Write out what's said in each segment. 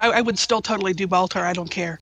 I would still totally do Baltar. I don't care.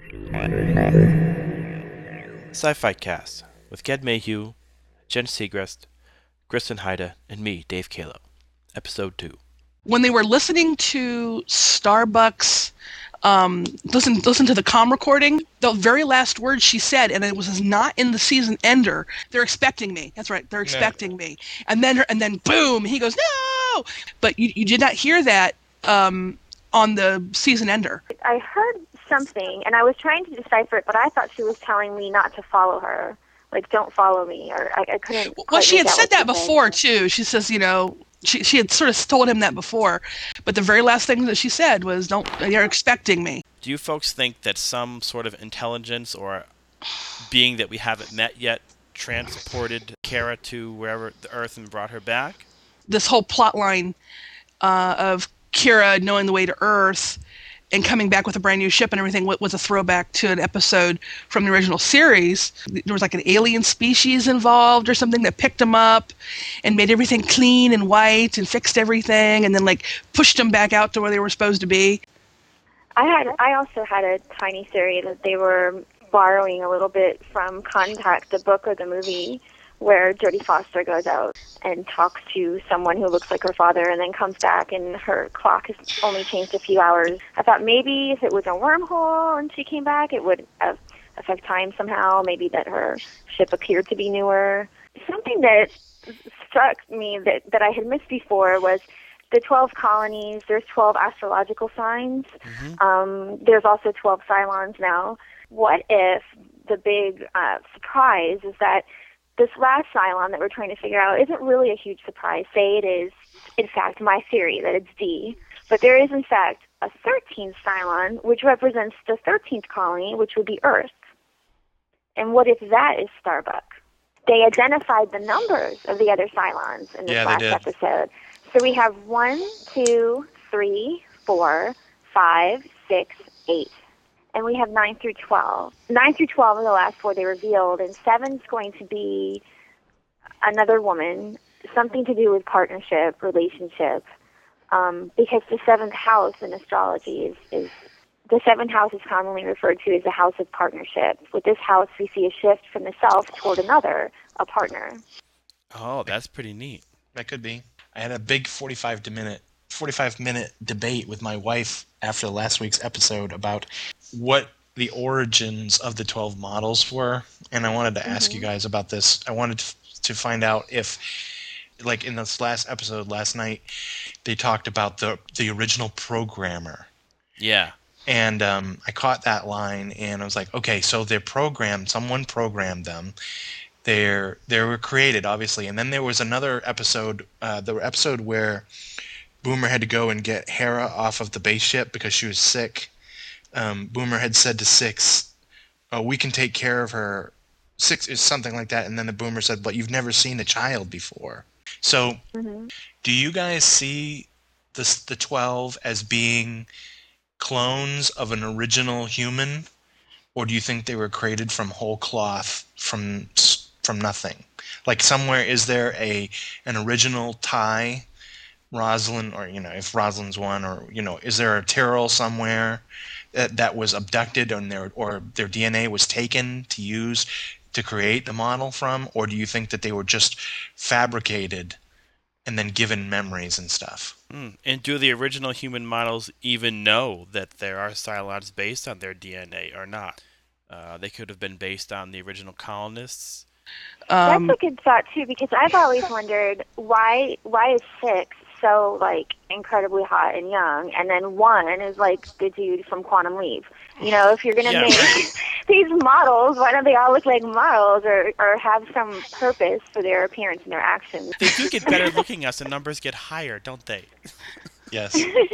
Sci-Fi Cast with Ged Mayhew, Jen Segrest, Kristen Haida, and me, Dave Kalo. Episode 2. When they were listening to Starbucks, listen to the comm recording, the very last word she said, and it was not in the season ender. They're expecting me. That's right. They're expecting me. And then boom, he goes, no! But you did not hear that on the season ender. I heard something, and I was trying to decipher it, but I thought she was telling me not to follow her. Like, don't follow me, or I couldn't. Well, she had said that she before, too. She says, she had sort of told him that before, but the very last thing that she said was, they're expecting me. Do you folks think that some sort of intelligence or being that we haven't met yet transported Kara to wherever the Earth and brought her back? This whole plot line of Kira knowing the way to Earth and coming back with a brand new ship and everything was a throwback to an episode from the original series. There was like an alien species involved or something that picked them up and made everything clean and white and fixed everything and then like pushed them back out to where they were supposed to be. I also had a tiny theory that they were borrowing a little bit from Contact, the book or the movie, where Jodie Foster goes out and talks to someone who looks like her father and then comes back and her clock has only changed a few hours. I thought maybe if it was a wormhole and she came back, it would affect time somehow, maybe that her ship appeared to be newer. Something that struck me that I had missed before was the 12 colonies. There's 12 astrological signs. Mm-hmm. There's also 12 Cylons now. What if the big surprise is that this last Cylon that we're trying to figure out isn't really a huge surprise? Say it is, in fact, my theory that it's D. But there is, in fact, a 13th Cylon, which represents the 13th colony, which would be Earth. And what if that is Starbuck? They identified the numbers of the other Cylons in this last episode. So we have 1, 2, 3, 4, 5, 6, 8. And we have 9 through 12. 9 through 12 are the last 4 they revealed, and 7's going to be another woman, something to do with partnership, relationship, because the 7th house in astrology is the 7th house is commonly referred to as the house of partnership. With this house, we see a shift from the self toward another, a partner. Oh, that's pretty neat. That could be. I had a big 45-minute debate with my wife after last week's episode about what the origins of the 12 models were, and I wanted to ask you guys about this. I wanted to find out if, like in this last episode last night, they talked about the original programmer. Yeah. And I caught that line, and I was like, okay, so they're programmed. Someone programmed them. They were created, obviously, and then there was another episode, the episode where Boomer had to go and get Hera off of the base ship because she was sick. Boomer had said to Six, "Oh, we can take care of her." Six is something like that, and then the Boomer said, "But you've never seen a child before." So, do you guys see the 12 as being clones of an original human, or do you think they were created from whole cloth, from nothing? Like somewhere, is there an original TIE, Roslin, or if Roslin's one, or is there a Tyrrell somewhere that was abducted and their DNA was taken to use to create the model from, or do you think that they were just fabricated and then given memories and stuff? And do the original human models even know that there are Cylons based on their DNA or not? They could have been based on the original colonists. That's a good thought too, because I've always wondered why is 6 so like incredibly hot and young, and then 1 is like the dude from Quantum Leap. If you're gonna make these models, why don't they all look like models or have some purpose for their appearance and their actions? They do get better looking as the numbers get higher, don't they? Yes.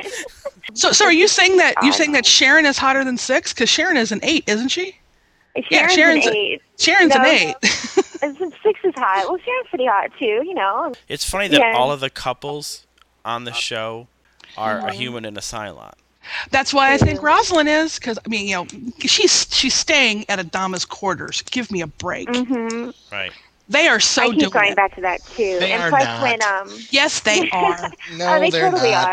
So are you saying that Sharon is hotter than 6? Because Sharon is an 8, isn't she? Sharon's an 8. Sharon's an 8. 6 is hot. Well, Sharon's pretty hot too. It's funny that all of the couples on the show are a human and a Cylon. That's why I think Rosalind is, because she's staying at Adama's quarters. Give me a break. Mm-hmm. Right. They are so. I keep going back to that too. They and are plus, not. when yes, they are. No, they they're totally not. are.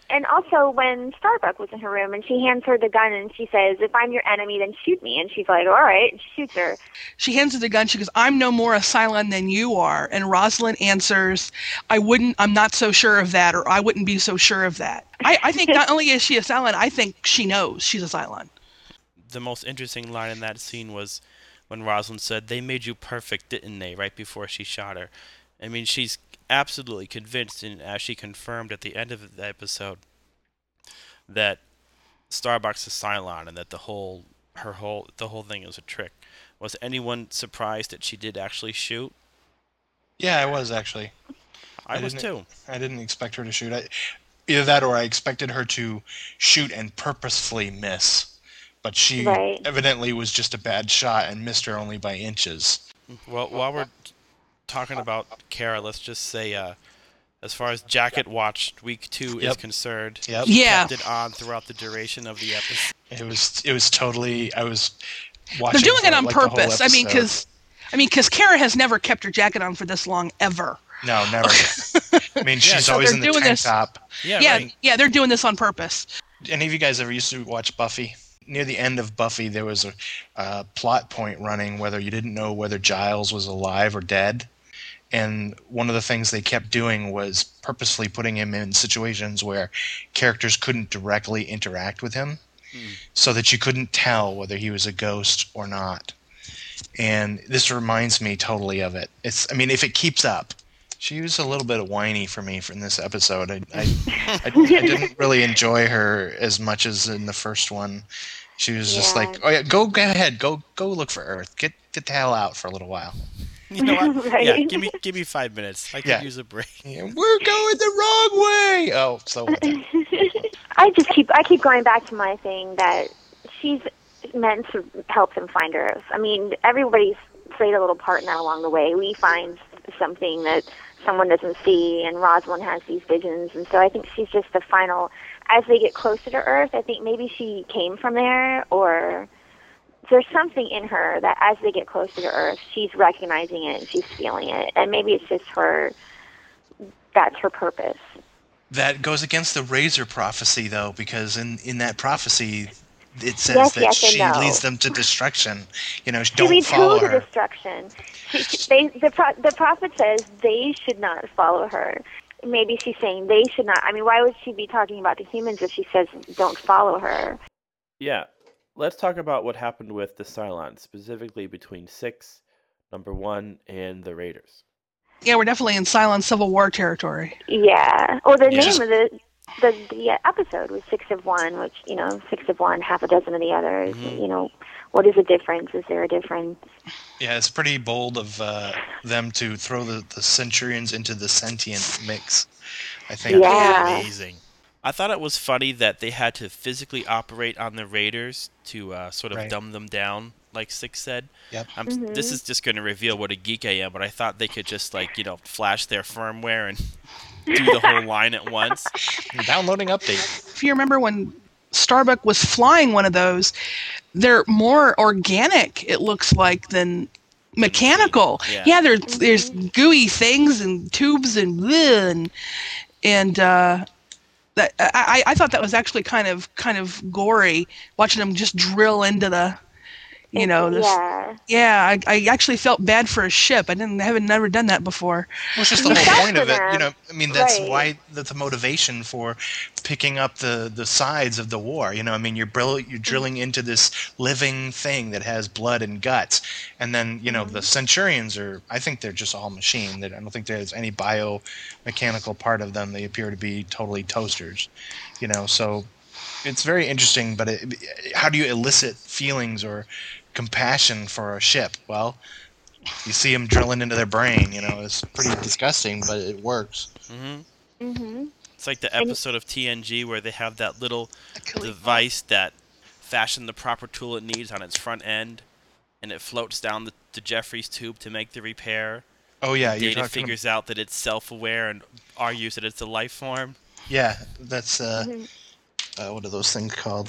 And also when Starbuck was in her room and she hands her the gun and she says, "If I'm your enemy, then shoot me." And she's like, "All right," and she shoots her. She hands her the gun. She goes, "I'm no more a Cylon than you are." And Rosalind answers, I'm not so sure of that," or "I wouldn't be so sure of that." I think not only is she a Cylon, I think she knows she's a Cylon. The most interesting line in that scene was when Rosalind said, "They made you perfect, didn't they?" right before she shot her. I mean, she's absolutely convinced, and as she confirmed at the end of the episode, that Starbuck's a Cylon and that the whole thing is a trick. Was anyone surprised that she did actually shoot? Yeah, I was actually. I was too. I didn't expect her to shoot. Either that or I expected her to shoot and purposefully miss. But she evidently was just a bad shot and missed her only by inches. Well, while we're talking about Kara, let's just say, as far as Jacket Watch Week 2 is concerned, she kept it on throughout the duration of the episode. It was totally. I was watching. They're doing it on like purpose. I mean, because Kara has never kept her jacket on for this long ever. No, never. I mean, she's always in the tank top. Yeah, they're doing this on purpose. Any of you guys ever used to watch Buffy? Near the end of Buffy, there was a plot point running whether you didn't know whether Giles was alive or dead. And one of the things they kept doing was purposely putting him in situations where characters couldn't directly interact with him, so that you couldn't tell whether he was a ghost or not. And this reminds me totally of it. I mean, if it keeps up. She was a little bit whiny for me in this episode. I didn't really enjoy her as much as in the first one. She was just like, "Oh yeah, go ahead, go look for Earth. Get the hell out for a little while." You know what? Right? Yeah, give me 5 minutes. I could use a break. Yeah, we're going the wrong way. Oh, so I keep going back to my thing that she's meant to help them find Earth. I mean, everybody's played a little part in that along the way. We find something that someone doesn't see, and Rosalind has these visions, and so I think she's just the final. As they get closer to Earth, I think maybe she came from there, or there's something in her that as they get closer to Earth, she's recognizing it and she's feeling it, and maybe it's just her. That's her purpose. That goes against the Razor prophecy, though, because in that prophecy, it says that she leads them to destruction. You know, don't follow her. To destruction. The prophet says they should not follow her. Maybe she's saying they should not. I mean, why would she be talking about the humans if she says don't follow her? Yeah. Let's talk about what happened with the Cylons, specifically between 6, number 1, and the Raiders. Yeah, we're definitely in Cylon Civil War territory. Yeah. Well, the name of the episode was 6 of 1, which, 6 of 1, half a dozen of the others. Mm-hmm. What is the difference? Is there a difference? Yeah, it's pretty bold of them to throw the Centurions into the sentient mix. I think that's amazing. I thought it was funny that they had to physically operate on the Raiders to sort of dumb them down, like Six said. Yep. This is just going to reveal what a geek I am, but I thought they could just, flash their firmware and do the whole line at once. Downloading update. If you remember when Starbuck was flying one of those, they're more organic, it looks like, than mechanical. Yeah, there's gooey things and tubes and bleh, and that I thought that was actually kind of gory, watching them just drill into the, I actually felt bad for a ship. I haven't never done that before. Well, it's just the whole point of it, I mean, that's why that's the motivation for picking up the sides of the war. I mean, you're drilling into this living thing that has blood and guts, and then the Centurions I think they're just all machine. I don't think there's any biomechanical part of them. They appear to be totally toasters, so. It's very interesting, but how do you elicit feelings or compassion for a ship? Well, you see them drilling into their brain. It's pretty disgusting, but it works. Mm-hmm. Mm-hmm. It's like the episode of TNG where they have that little device that fashions the proper tool it needs on its front end, and it floats down the Jeffries tube to make the repair. Oh yeah, Data figures out that it's self-aware and argues that it's a life form. Yeah, that's what are those things called?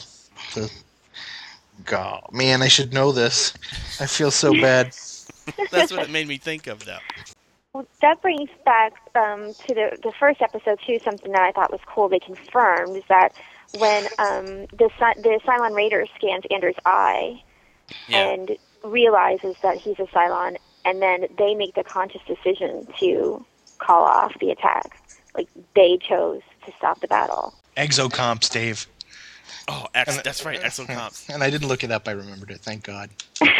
God, man, I should know this. I feel so bad. That's what it made me think of, though. That brings back to the first episode, too, something that I thought was cool. They confirmed is that when the Cylon Raider scans Anders' eye and realizes that he's a Cylon, and then they make the conscious decision to call off the attack. Like, they chose to stop the battle. Exocomps, Dave. Oh, that's right, exocomps. And I didn't look it up. I remembered it. Thank God.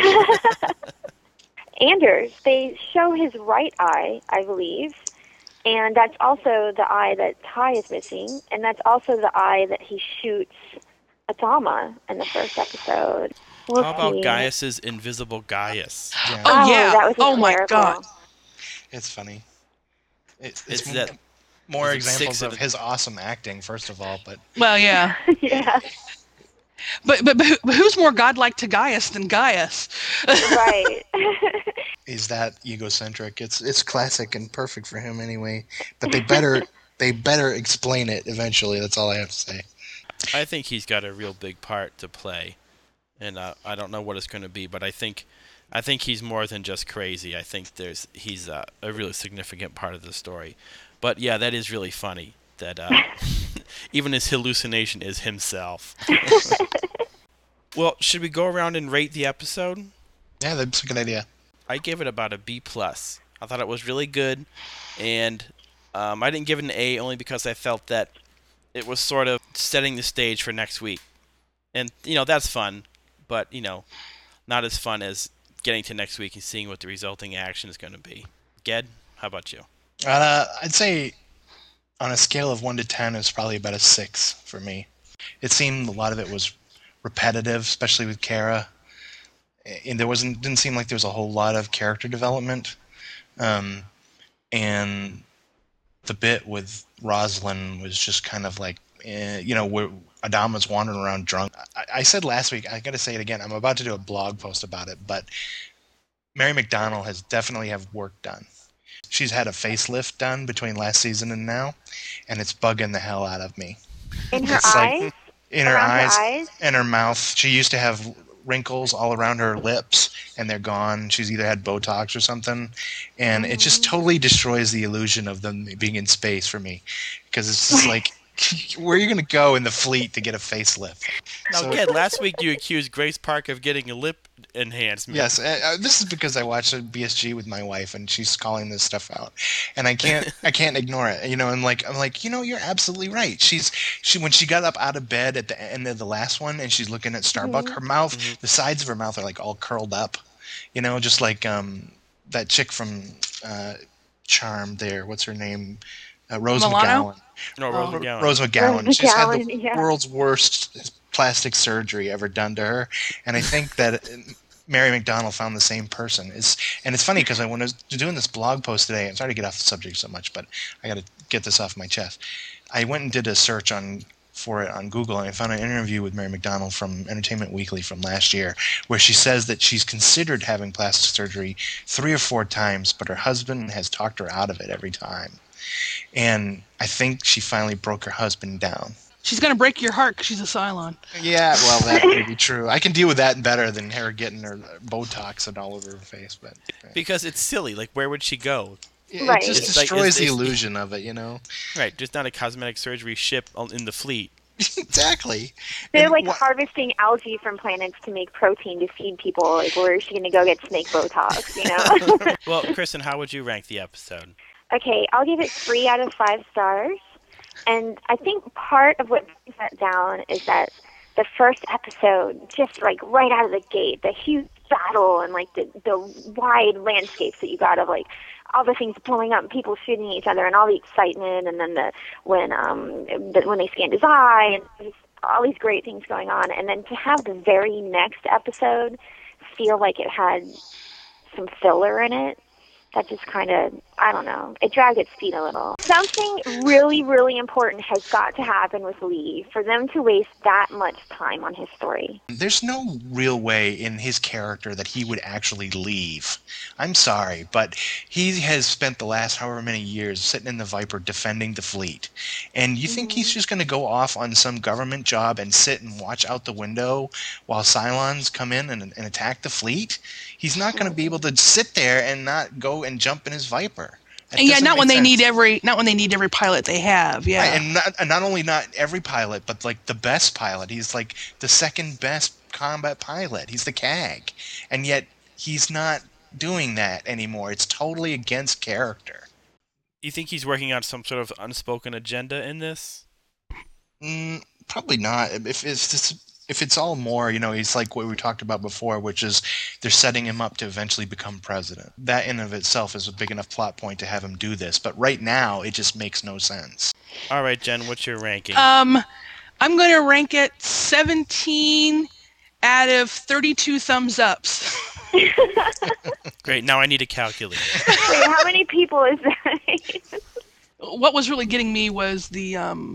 Anders, they show his right eye, I believe, and that's also the eye that Ty is missing, and that's also the eye that he shoots Atama in the first episode. How about Gaius's invisible Gaius? Yeah. Oh, yeah. That was Oh, my hysterical. God. It's funny. It's that- more is it examples 6 of of his awesome acting, first of all. But Well, yeah. Yeah, But who's more godlike to Gaius than Gaius? right. he's that egocentric. It's classic and perfect for him anyway. But they better explain it eventually. That's all I have to say. I think he's got a real big part to play, and I don't know what it's going to be, but I think he's more than just crazy. I think he's a really significant part of the story. But yeah, that is really funny that even his hallucination is himself. Well, should we go around and rate the episode? Yeah, that's a good idea. I gave it about a B+. I thought it was really good, and I didn't give it an A only because I felt that it was sort of setting the stage for next week. And, that's fun, but, not as fun as getting to next week and seeing what the resulting action is going to be. Ged, how about you? I'd say on a scale of 1 to 10, it's probably about a 6 for me. It seemed a lot of it was repetitive, especially with Kara. And didn't seem like there was a whole lot of character development. And the bit with Rosalind was just kind of like, where Adama's wandering around drunk. I said last week, I got to say it again, I'm about to do a blog post about it, but Mary McDonnell has definitely have work done. She's had a facelift done between last season and now, and it's bugging the hell out of me. In her It's like- eyes? In her Around eyes, her eyes? and her mouth. She used to have wrinkles all around her lips, and they're gone. She's either had Botox or something, and it just totally destroys the illusion of them being in space for me, because it's just like, where are you going to go in the fleet to get a facelift? Now, So- Ged, last week you accused Grace Park of getting a lip enhancement. Yes, this is because I watched a BSG with my wife, and she's calling this stuff out, and I can't ignore it. I'm like, you're absolutely right. She when she got up out of bed at the end of the last one, and she's looking at Starbuck, her mouth, the sides of her mouth are like all curled up, just like that chick from Charm. There, what's her name? Rose Milano? McGowan. No, Rose McGowan. Rose McGowan. Rose She's had the McGowan, yeah. world's worst plastic surgery ever done to her, and I think that Mary McDonnell found the same person. And it's funny because when I was doing this blog post today, I'm sorry to get off the subject so much, but I got to get this off my chest. I went and did a search for it on Google, and I found an interview with Mary McDonnell from Entertainment Weekly from last year, where she says that she's considered having plastic surgery 3 or 4 times, but her husband has talked her out of it every time. And I think she finally broke her husband down. She's going to break your heart because she's a Cylon. Yeah, well, that may be true. I can deal with that better than her getting her Botox and all over her face. But Because it's silly. Like, where would she go? it Right. just It's like- destroys the it's- illusion of it, Right, there's not a cosmetic surgery ship in the fleet. Exactly. They're And like wha- harvesting algae from planets to make protein to feed people. Like, where is she going to go get snake Botox, Well, Kristen, how would you rank the episode? Okay, I'll give it 3 out of 5 stars. And I think part of what brings that down is that the first episode, just like right out of the gate, the huge battle and like the wide landscapes that you got of like all the things blowing up and people shooting each other and all the excitement, and then when they scanned his eye and just all these great things going on, and then to have the very next episode feel like it had some filler in it, that just kind of, I don't know, it dragged its feet a little. Something really, really important has got to happen with Lee for them to waste that much time on his story. There's no real way in his character that he would actually leave. I'm sorry, but he has spent the last however many years sitting in the Viper defending the fleet. And you think he's just going to go off on some government job and sit and watch out the window while Cylons come in and attack the fleet? He's not going to be able to sit there and not go and jump in his Viper. It And yeah, doesn't not make when they sense. need every pilot they have. Right, Yeah. and not only not every pilot, but like the best pilot. He's like the second best combat pilot. He's the CAG, and yet he's not doing that anymore. It's totally against character. You think he's working on some sort of unspoken agenda in this? Probably not. If it's all more, he's like what we talked about before, which is they're setting him up to eventually become president. That in of itself is a big enough plot point to have him do this. But right now, it just makes no sense. All right, Jen, what's your ranking? I'm going to rank it 17 out of 32 thumbs ups. Great. Now I need a calculator. Wait, how many people is that? What was really getting me was the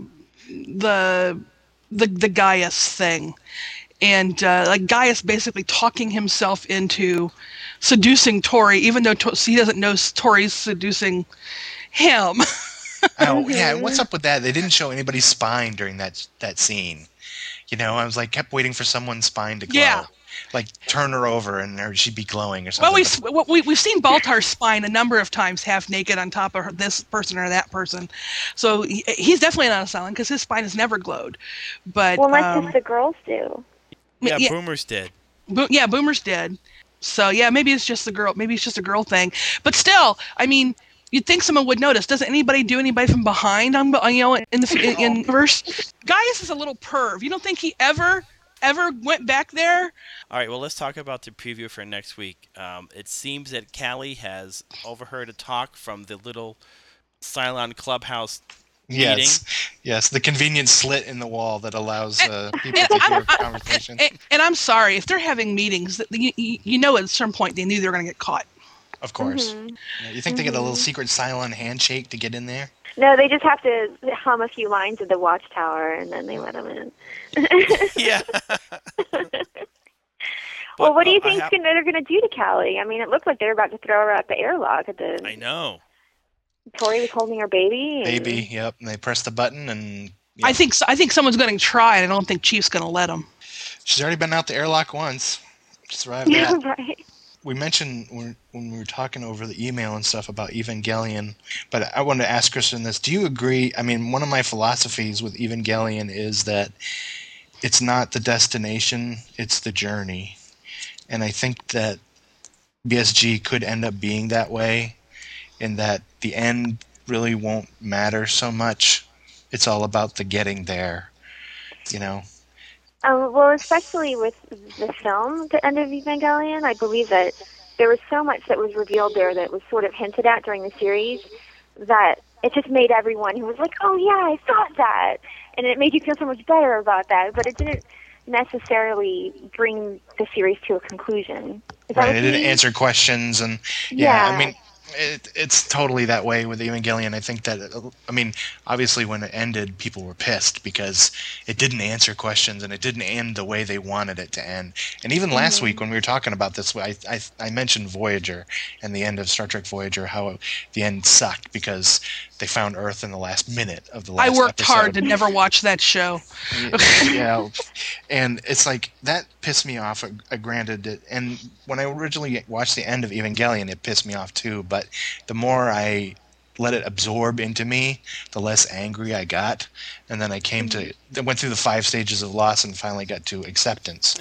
Gaius thing, and like Gaius basically talking himself into seducing Tori, even though he doesn't know Tori's seducing him. Oh yeah, what's up with that? They didn't show anybody's spine during that scene. I was like, kept waiting for someone's spine to glow. Yeah. Like turn her over and she'd be glowing or something. Well, we've seen Baltar's spine a number of times, half naked on top of this person or that person. So he's definitely not a Cylon because his spine has never glowed. But well, unless it's the girls do. Yeah, Boomer's dead. Boomer's dead. So yeah, maybe it's just the girl. Maybe it's just a girl thing. But still, I mean, you'd think someone would notice. Doesn't anybody do anybody from behind? In the universe, Gaius is a little perv. You don't think he ever went back there? All right, well, let's talk about the preview for next week. It seems that Callie has overheard a talk from the little Cylon clubhouse meeting. Yes, the convenient slit in the wall that allows people to hear conversations. And I'm sorry, if they're having meetings, at a certain point they knew they were going to get caught. Of course. Mm-hmm. You think they get a little secret Cylon handshake to get in there? No, they just have to hum a few lines of the Watchtower, and then they let them in. Yeah. Well, what do you think they're going to do to Callie? I mean, it looked like they were about to throw her out the airlock at the... I know. Tori was holding her baby. Baby, yep. And they press the button and... Yep. I think someone's going to try, and I don't think Chief's going to let them. She's already been out the airlock once. Survived that. Right. We mentioned when we were talking over the email and stuff about Evangelion, but I wanted to ask Kristen this. Do you agree? I mean, one of my philosophies with Evangelion is that it's not the destination, it's the journey. And I think that BSG could end up being that way, in that the end really won't matter so much. It's all about the getting there, Well, especially with the film, The End of Evangelion, I believe that there was so much that was revealed there that was sort of hinted at during the series that it just made everyone who was like, oh yeah, I thought that, and it made you feel so much better about that, but it didn't necessarily bring the series to a conclusion. Right, it didn't answer questions, and yeah. I mean, it's totally that way with Evangelion. I think that, obviously when it ended, people were pissed because it didn't answer questions and it didn't end the way they wanted it to end. And even last week when we were talking about this, I mentioned Voyager and the end of Star Trek Voyager, how the end sucked because they found Earth in the last minute of the last episode. I worked hard to never watch that show. Yeah, and it's like, that pissed me off, granted. And when I originally watched the end of Evangelion, it pissed me off too, but the more I let it absorb into me, the less angry I got. And then I went through the 5 stages of loss and finally got to acceptance.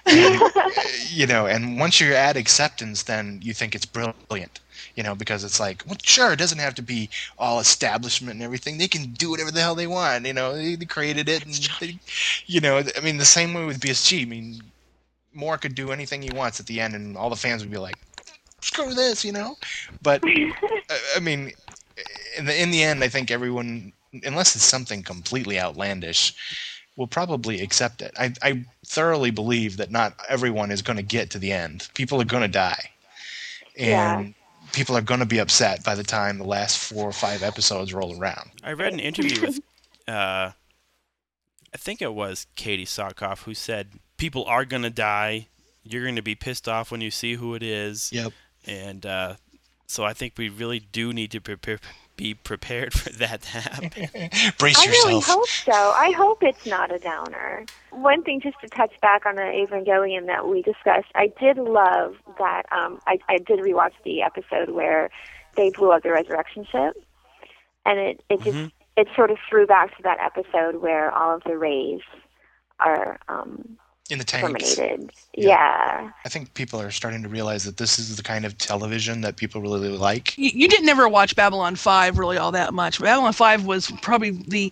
And once you're at acceptance, then you think it's brilliant. Because it's like, well, sure, it doesn't have to be all establishment and everything. They can do whatever the hell they want. They created it. And the same way with BSG. Moore could do anything he wants at the end, and all the fans would be like, screw this, But, in the end, I think everyone, unless it's something completely outlandish, will probably accept it. I thoroughly believe that not everyone is going to get to the end. People are going to die. And people are going to be upset by the time the last 4 or 5 episodes roll around. I read an interview with, I think it was Katie Sackhoff, who said, people are going to die. You're going to be pissed off when you see who it is. Yep. And so I think we really do need to be prepared for that to happen. Brace yourself. I really hope so. I hope it's not a downer. One thing, just to touch back on the Evangelion that we discussed, I did love that. I did rewatch the episode where they blew up the resurrection ship, and it just Mm-hmm. it sort of threw back to that episode where all of the Rays are In the tanks. terminated. Yeah. Yeah. I think people are starting to realize that this is the kind of television that people really like. You didn't ever watch Babylon 5 really all that much. Babylon 5 was probably the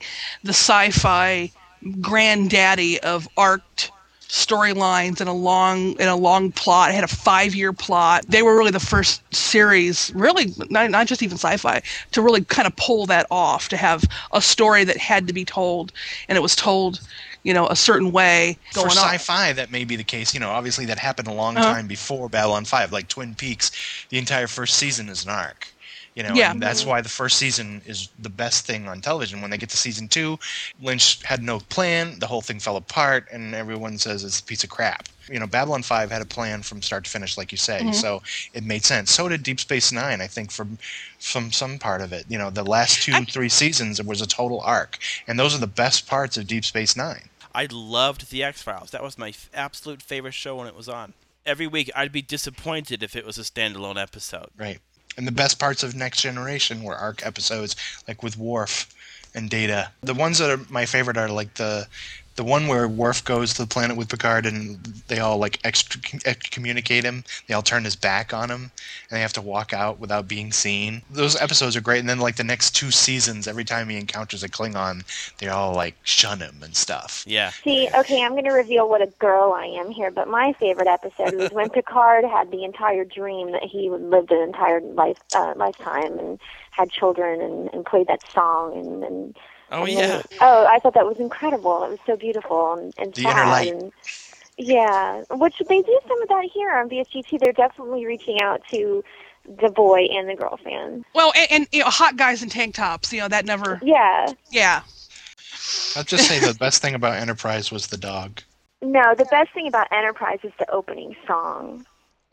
sci-fi granddaddy of arced storylines and a long plot. It had a 5-year plot. They were really the first series, really not just even sci-fi, to really kind of pull that off, to have a story that had to be told, and it was told, a certain way going For on. sci-fi, that may be the case. Obviously that happened a long time before Babylon 5. Like Twin Peaks, the entire first season is an arc. Yeah. And that's why the first season is the best thing on television. When they get to season 2, Lynch had no plan, the whole thing fell apart, and everyone says it's a piece of crap. Babylon 5 had a plan from start to finish, like you say, so it made sense. So did Deep Space Nine, I think, from some part of it. The last 3 seasons, it was a total arc, and those are the best parts of Deep Space Nine. I loved The X-Files. That was my absolute favorite show when it was on. Every week, I'd be disappointed if it was a standalone episode. Right. And the best parts of Next Generation were arc episodes, like with Worf and Data. The ones that are my favorite are like the one where Worf goes to the planet with Picard and they all like excommunicate him. They all turn his back on him and they have to walk out without being seen. Those episodes are great. And then like the next 2 seasons, every time he encounters a Klingon, they all like shun him and stuff. Yeah. See, okay, I'm going to reveal what a girl I am here, but my favorite episode was when Picard had the entire dream that he lived an entire lifetime and had children and played that song and Oh, and yeah. then, I thought that was incredible. It was so beautiful and The sad. inner light. And, yeah, which they do some of that here on BSG2. They're definitely reaching out to the boy and the girl fan. Well, and hot guys in tank tops, that never. Yeah. Yeah. I'll just say the best thing about Enterprise was the dog. No, the best thing about Enterprise is the opening song.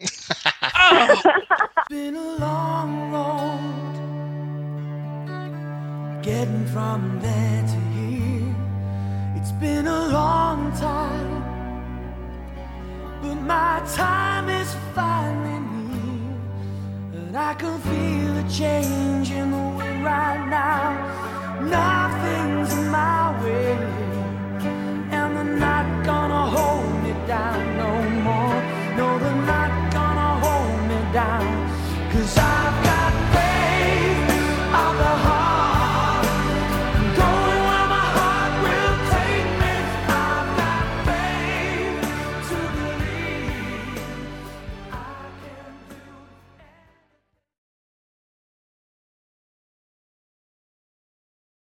Oh. Been a long road getting from there to here. It's been a long time, but my time is finally near. And I can feel a change in the wind right now. Nothing's in my